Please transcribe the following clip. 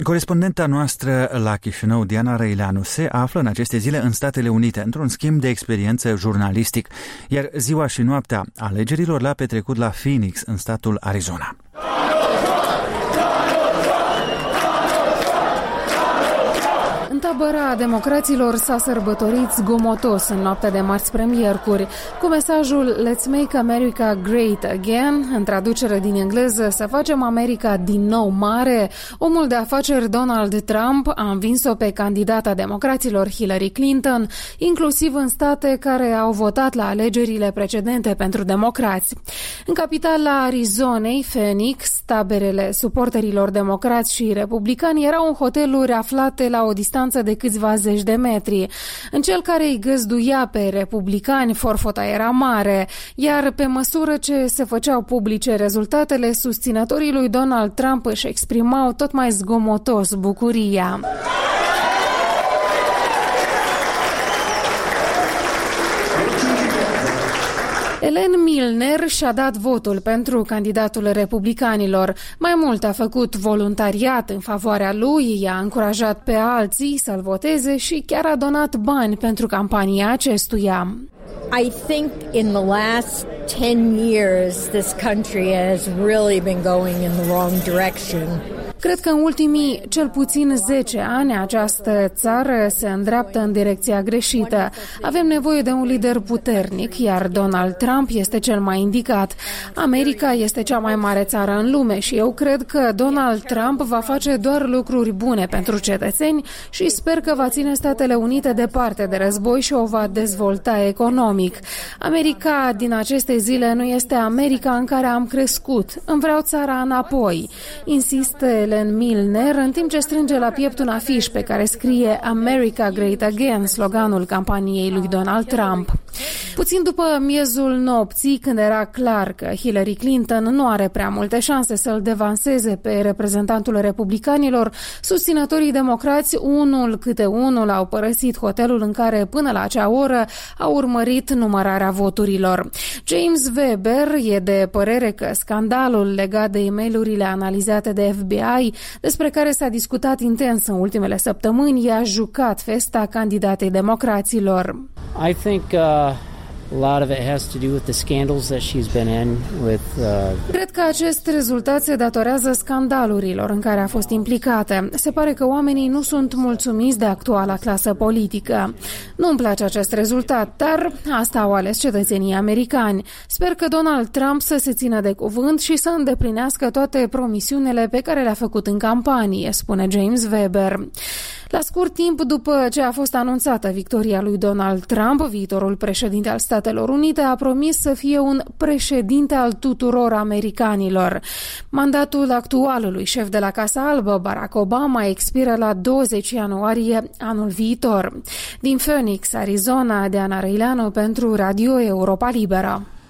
Corespondenta noastră la Chișinău, Diana Răileanu, se află în aceste zile în Statele Unite, într-un schimb de experiență jurnalistic, iar ziua și noaptea alegerilor l-a petrecut la Phoenix, în statul Arizona. În tabăra democraților s-a sărbătorit zgomotos în noaptea de marți-miercuri, cu mesajul Let's make America great again, în traducere din engleză, să facem America din nou mare. Omul de afaceri Donald Trump a învins-o pe candidata democraților Hillary Clinton, inclusiv în state care au votat la alegerile precedente pentru democrați. În capitala Arizonei, Phoenix, taberele suporterilor democrați și republicani erau în hoteluri aflate la o distanță de câțiva zeci de metri. În cel care îi găzduia pe republicani, forfota era mare, iar pe măsură ce se făceau publice rezultatele, susținătorii lui Donald Trump își exprimau tot mai zgomotos bucuria. Ellen Milner și-a dat votul pentru candidatul republicanilor. Mai mult, a făcut voluntariat în favoarea lui, i-a încurajat pe alții să-l voteze și chiar a donat bani pentru campania acestuia. I think in the last 10 years this country has really been going in the wrong direction. Cred că în ultimii cel puțin 10 ani această țară se îndreaptă în direcția greșită. Avem nevoie de un lider puternic, iar Donald Trump este cel mai indicat. America este cea mai mare țară în lume și eu cred că Donald Trump va face doar lucruri bune pentru cetățeni și sper că va ține Statele Unite departe de război și o va dezvolta economic. America din aceste zile nu este America în care am crescut. Îmi vreau țara înapoi. Insistă Ellen Milner, în timp ce strânge la piept un afiș pe care scrie America Great Again, sloganul campaniei lui Donald Trump. Puțin după miezul nopții, când era clar că Hillary Clinton nu are prea multe șanse să-l devanseze pe reprezentantul republicanilor, susținătorii democrați, unul câte unul, au părăsit hotelul în care până la acea oră au urmărit numărarea voturilor. James Weber e de părere că scandalul legat de e-mail-urile analizate de FBI, despre care s-a discutat intens în ultimele săptămâni, i-a jucat festa candidatei democraților. I think a lot of it has to do with the scandals that she's been in with Cred că acest rezultat se datorează scandalurilor în care a fost implicată. Se pare că oamenii nu sunt mulțumiți de actuala clasă politică. Nu-mi place acest rezultat, dar asta au ales cetățenii americani. Sper că Donald Trump să se țină de cuvânt și să îndeplinească toate promisiunile pe care le-a făcut în campanie, spune James Weber. La scurt timp după ce a fost anunțată victoria lui Donald Trump, viitorul președinte al Statelor Unite a promis să fie un președinte al tuturor americanilor. Mandatul actualului șef de la Casa Albă, Barack Obama, expiră la 20 ianuarie anul viitor. Din Phoenix, Arizona, Diana Răileanu pentru Radio Europa Liberă.